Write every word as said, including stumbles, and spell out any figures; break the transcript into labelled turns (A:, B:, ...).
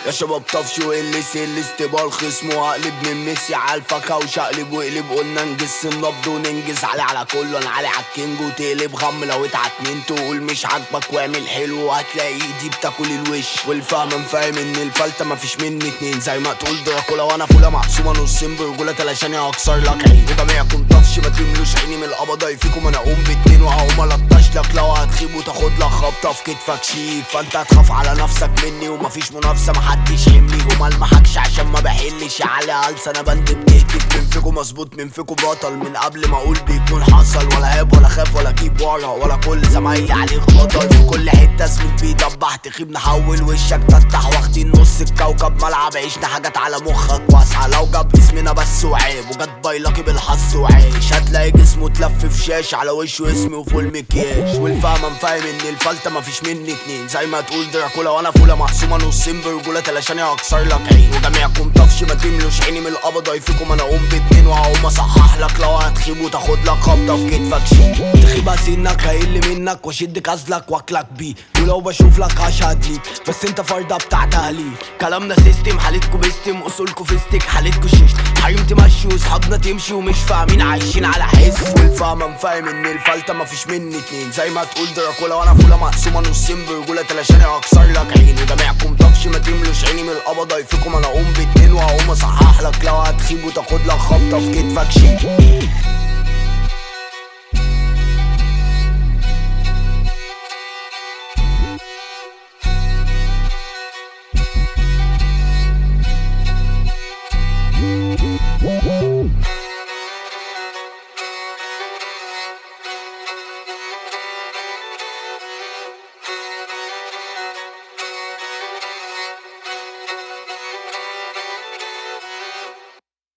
A: يا شباب طفش واللي سل استبال خصمه واقلب من ميسي على الفاكهة وشقلب وقلب. قلنا نجس النبض وننجز علي على كله، انا علي عالكينج وتقلب غم لو اتعكننت. تقول مش عاجبك واعمل حلو وهتلاقي ايدي بتاكل الوش. والفهم مفاهم ان الفلتة مفيش مني اتنين، زي ما تقول دراكولا وانا فولة مقسومة نصين برجولة تلاشاني هكسر لك عين. وجميعكم طفش ما تملوش عيني من القبضة يفيكم، انا اقوم باتنين وهقوم الطش لك. لو هتخيب وتاخد لك خبطة في كتفك شيك، فانت هتخاف على نفسك مني ومفيش منافسة محدش يهمني. وملمحكش عشان ما بحلش على هلس، انا بند بتهتف من فيكم مظبوط من فيكم بطل. من قبل ما اقول بيكون حصل، ولا هاب ولا خاف ولا جيب ورا، ولا كل زمايلي عليه خطر. في كل حتة اسمي بيدبح تخيب نحول وشك تفتح، واخدين نص الكوكب ملعب عيشنا حاجات على مخك واسعة. لو جاب اسمنا بس وعيب وجت بايلاكي بالحظ وعيش، هتلاقي جسمه اتلف في شاش على وشه اسمي وفول مكياج. والفهم مفاهم ان الفلتة مفيش مني اتنين، زي ما تقول دراكولا وانا فولة مقسومة نصين برجولة تلاشاني هكسر لك عين. وجميعكم طفش ما تملوش عيني من القبضة يفيكم، انا اقوم باتنين وهقوم اصحح لك. لو هتخيب وتاخد لك خبطة في كتفك شيء، تخيب هسنك هيقل منك واشد كازلك واكلك بيه. ولو بشوف لك هشهد ليك، بس انت فردة بتاع تهليل. كلامنا سيستم حالتكوا بيستم، اصولكوا فيستك حالتكوا شيشت. حريم تمشي وصحابنا تمشي ومش فاهمين عايشين على حس. والفهم مفاهم ان الفلتة مفيش مني اتنين، زي ما تقول دراكولا وانا فولة مقسومة نصين برجولة تلاشاني هكسر لك عين. وجميعكم طفش ما تملوش عيني من القبضة يفيكم، انا اقوم باتنين وهقوم اصحح لك. لو هتخيب وتاخد لك خبطة في كتفك شيء.